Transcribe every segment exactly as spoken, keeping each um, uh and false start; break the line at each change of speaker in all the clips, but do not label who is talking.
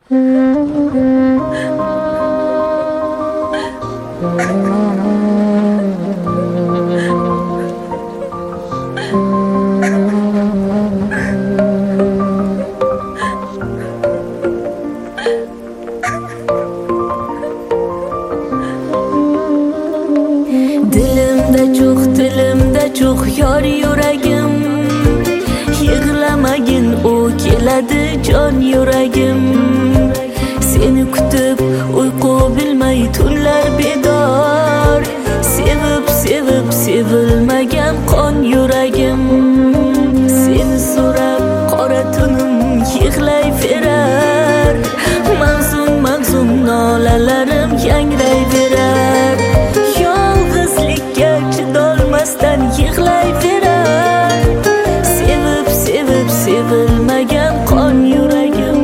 Dilimda çok, dilimda çok yor yuragim. Yig'lamagin, u keladi jon yuragim. Seni kutib uyqu bilmay tunlar bedor. Sevib, sevib, sevilmagan qon yuragim. Seni so'rab qora tunim yig'layverar. Mahzun, mahzun nolalarim yangrayverar. Yolg'izlikka chidolmasdan yig'layverar. Sevib, sevib, sevilmagan qon yuragim.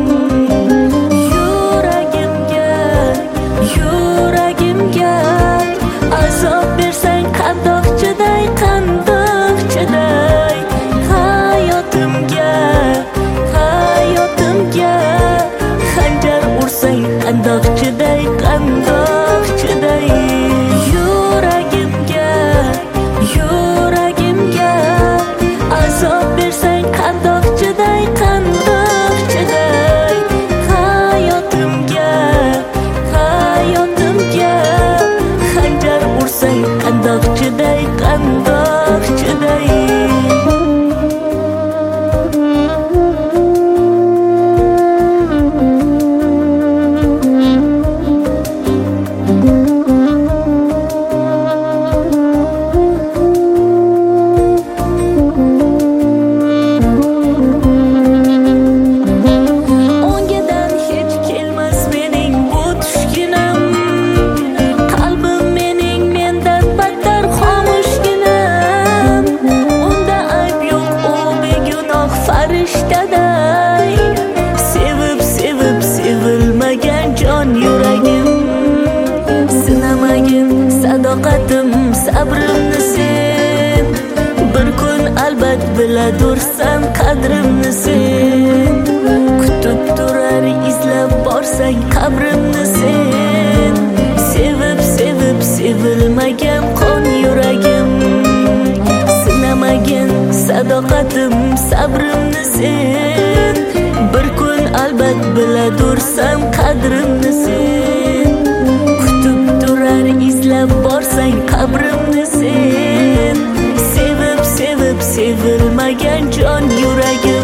Yuragimga, yuragimga azob bersang qandoq chiday, qandoq chiday. Hayotimga, hayotimga xanjar ursang qandoq chiday, qandoq chiday. Yuragimga, yuragimga azob bersang qandoq chiday, qandoq chiday. Hayotimga, hayotimga xanjar ursang qandoq chiday, qandoq chiday. Ongadan hech kelmas mening bu tushkunam. Qalbim mening mendan battar xomushginam. Unda ayb yo'q, u begunoh farishtaday. Sevib, sevib, sevilmagan jon yuragim. Sinamagin sadoqatim, sabrimni sen. Bir kun albat biladursan qadrimni sen. Kutib turar izlab borsang qabrimni sen. Sevib, sevib, sevilmagan qon yuragim. Sinamagin sadoqatim, sabrimni sen. Bir kun albat biladursan qadrimni sen. Kutib turar izlab borsang qabrimni sen. Sevib, sevib, sevilmagan jon yuragim.